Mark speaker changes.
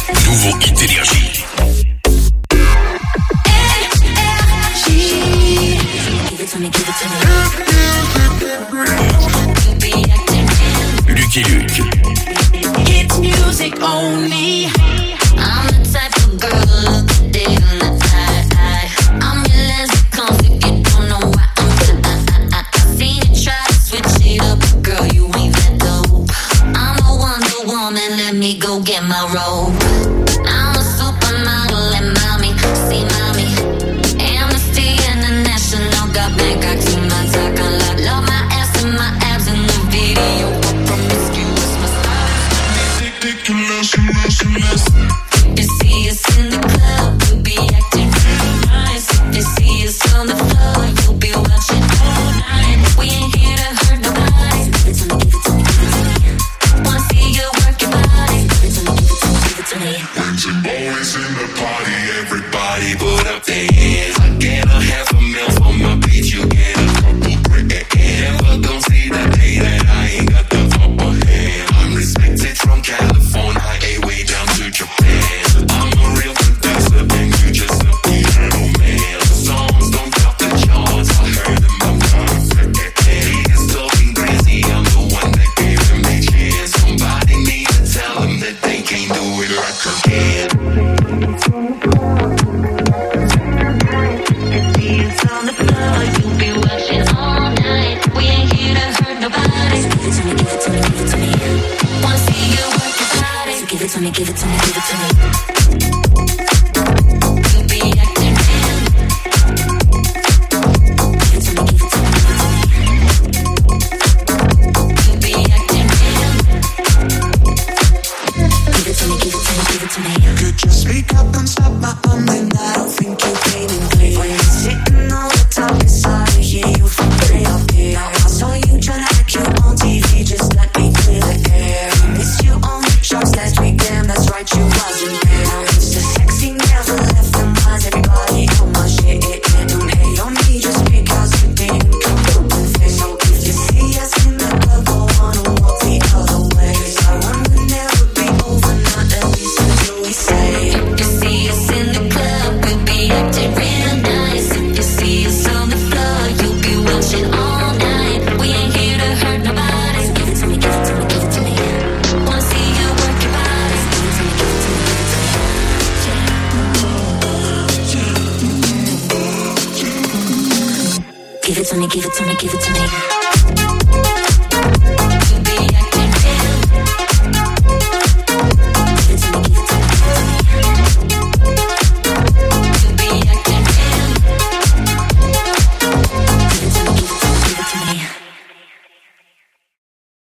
Speaker 1: Nouveau hit Énergie. Lucky Luke.
Speaker 2: It's music only. I'm the type of girl that day in the eye. I'm your lexicon if you don't know why I seen you try to switch it up, girl, you ain't that dope. I'm a Wonder Woman, let me go get my robe. I'm a supermodel and mommy, see mommy. Amnesty International got Bangkok to my talking like love my ass and my abs in the video. Promiscuous, my style is ridiculous. If you see us in the club, we'll be acting real nice. If you see us on the floor, you'll be watching all night. We ain't here to hurt nobody. Give it to me, give it to me, give it to me. Wanna see you work your body. Give it to me, give it to me, give it to me.
Speaker 3: When some boys in the party, everybody put up their hands. I get a half a mil for my beat, you get a couple grand. Never gon' see the day that I ain't got the upper hand. I'm respected from California, way down to Japan. I'm a real producer, and you just a piano man. The songs don't top the charts, I heard them, I'm perfect. He's talking crazy, I'm the one that gave him a chance. Somebody need to tell them that they can't do it like I can.
Speaker 2: It's on the floor, you'll be watching all night. We ain't here to hurt nobody. So give it to me, give it to me, give it to me. Wanna see you work your body. So give it to me, give it to me, give it to me. You'll be acting real. Give it to me, give it to me, give it to me. You'll be acting real. Give it to me, give it to me, give it to me.
Speaker 4: You could just speak up and stop my and I don't think you're playing clear. When you're sitting on the top, it's hard to hear you from way up here. I saw you tryna act cute on TV, just let me clear the air. I miss you on the charts last week, damn, that's right, you wasn't there. Now it's so sexy, never left them eyes, everybody on my shit. Don't hate on me just because you didn't come up and face. So if you see us in the club, go on and walk the other way. I want to never be over, not at least until we say.
Speaker 2: If you see us in the club, we'll be acting real nice. If you see us on the floor, you'll be watching all night. We ain't here to hurt nobody. So give it to me, give it to me, give it to me. Wanna see you work your body. So give it to me, give it to me, give it to me. Give it to me, give it to me, give it to me.